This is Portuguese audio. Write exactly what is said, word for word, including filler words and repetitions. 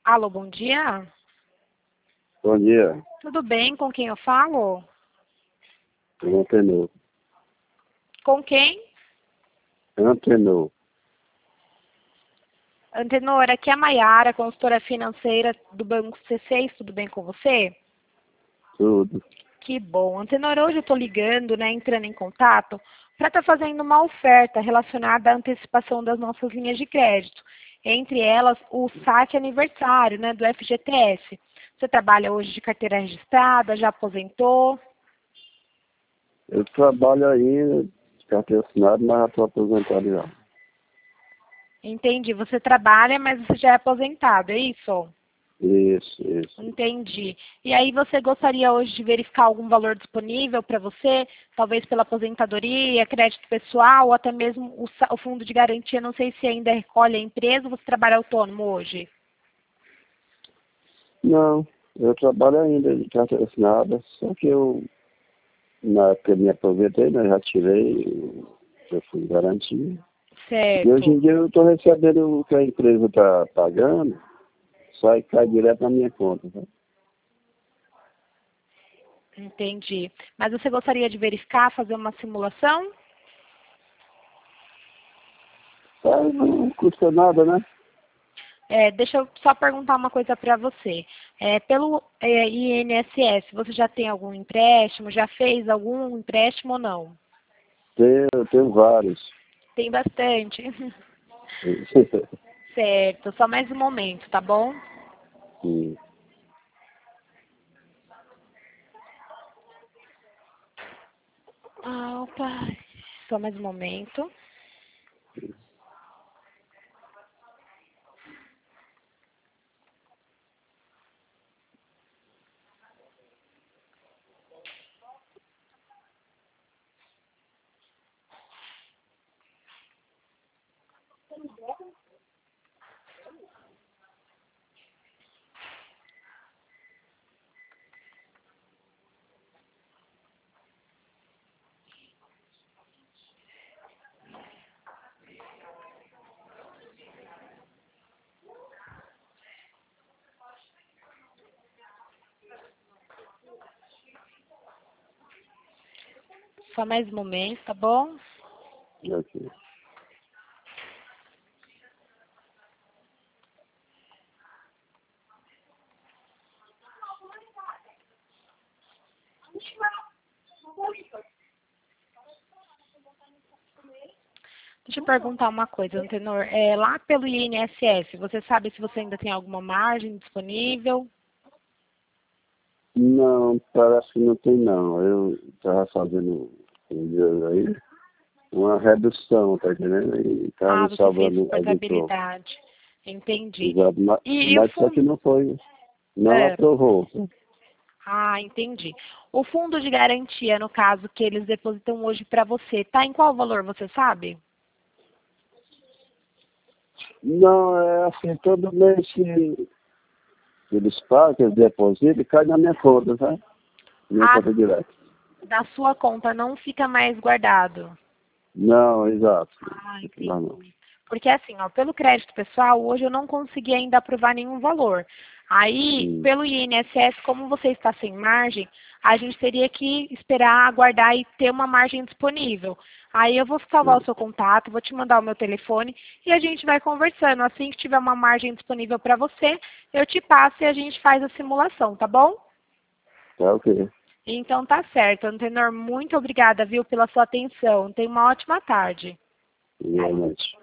Alô, bom dia. Bom dia. Tudo bem? Com quem eu falo? Antenor. Com quem? Antenor. Antenor, aqui é a Maiara, consultora financeira do Banco C seis. Tudo bem com você? Tudo. Que bom. Antenor, hoje eu estou ligando, né, entrando em contato, para estar fazendo uma oferta relacionada à antecipação das nossas linhas de crédito. Entre elas, o saque aniversário, né, do F G T S. Você trabalha hoje de carteira registrada, já aposentou? Eu trabalho ainda, de carteira assinada, mas já estou aposentado já. Entendi. Você trabalha, mas você já é aposentado, é isso? Isso, isso. Entendi. E aí você gostaria hoje de verificar algum valor disponível para você? Talvez pela aposentadoria, crédito pessoal, ou até mesmo o, sa- o fundo de garantia. Não sei se ainda recolhe a empresa ou você trabalha autônomo hoje. Não, eu trabalho ainda de carteira assinada, só que eu, na época eu me aposentei, né, já tirei, eu fui garantir. E hoje Certo. em dia eu estou recebendo o que a empresa está pagando, só e cai direto na minha conta. Tá? Entendi. Mas você gostaria de verificar, fazer uma simulação? Mas não custa nada, né? É, deixa eu só perguntar uma coisa para você. É, pelo é, I N S S, você já tem algum empréstimo? Já fez algum empréstimo ou não? Tenho, tenho vários. Tem bastante. Certo, só mais um momento, tá bom? Sim. Ah, opa. Só mais um momento. Só mais um momento, tá bom? Ok. Deixa eu perguntar uma coisa, Antenor. É, lá pelo I N S S, você sabe se você ainda tem alguma margem disponível? Não, parece que não tem não. Eu estava fazendo um dia aí, uma redução, tá entendendo? E estava Ah, me você fez salvando algum troco. portabilidade. Entendi. Exato. Mas, E, e o mas só que fundo? não foi, não É. aprovou. Ah, entendi. O fundo de garantia, no caso, que eles depositam hoje para você, tá em qual valor, você sabe? Não, é assim, todo mês que eles pagam, que eles depositam, cai na minha conta, tá? Minha Ah, conta direta. da sua conta não fica mais guardado. Não, exato. Ah, Não, não. entendi. Porque assim, ó, pelo crédito pessoal, hoje eu não consegui ainda aprovar nenhum valor. Aí, Hum, pelo I N S S, como você está sem margem, a gente teria que esperar, aguardar e ter uma margem disponível. Aí eu vou salvar o hum. seu contato, vou te mandar o meu telefone e a gente vai conversando. Assim que tiver uma margem disponível para você, eu te passo e a gente faz a simulação, tá bom? Tá ok. Então tá certo. Antenor, muito obrigada, viu, pela sua atenção. Tenha uma ótima tarde. Igualmente.